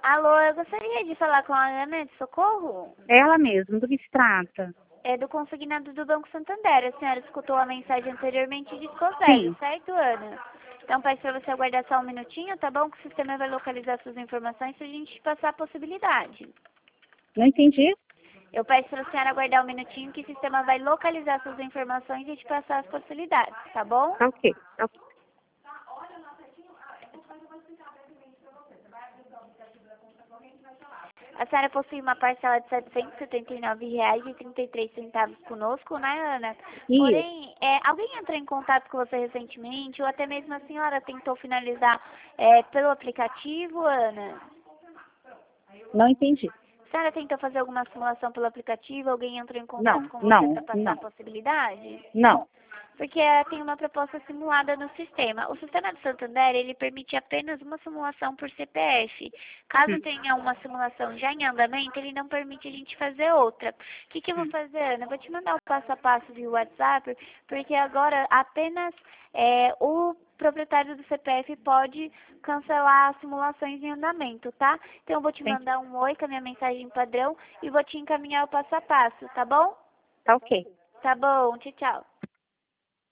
Alô, eu gostaria de falar com a Ana de Socorro. Ela mesma, do que se trata? É do consignado do Banco Santander. A senhora escutou a mensagem anteriormente e desconversa, Sim. certo, Ana? Então peço para você aguardar só um minutinho, tá bom? Que o sistema vai localizar suas informações se a gente passar a possibilidade. Não entendi? Eu peço para a senhora aguardar um minutinho que o sistema vai localizar suas informações e te passar as possibilidades, tá bom? Tá ok. Tá ok. A senhora possui uma parcela de R$ 779,33 conosco, né, Ana? Isso. Porém, alguém entrou em contato com você recentemente, ou até mesmo a senhora tentou finalizar pelo aplicativo, Ana? Não entendi. A senhora tentou fazer alguma simulação pelo aplicativo? Alguém entrou em contato Não, com você para não, passar a não, possibilidade? não. Porque tem uma proposta simulada no sistema. O sistema do Santander, ele permite apenas uma simulação por CPF. Caso Hum. tenha uma simulação já em andamento, ele não permite a gente fazer outra. O que eu vou fazer, Ana? Eu vou te mandar o passo a passo via WhatsApp, porque agora apenas o proprietário do CPF pode cancelar as simulações em andamento, tá? Então eu vou te Entendi. mandar um oi com a minha mensagem padrão e vou te encaminhar o passo a passo, tá bom? Tá ok. Tá bom, tchau, tchau.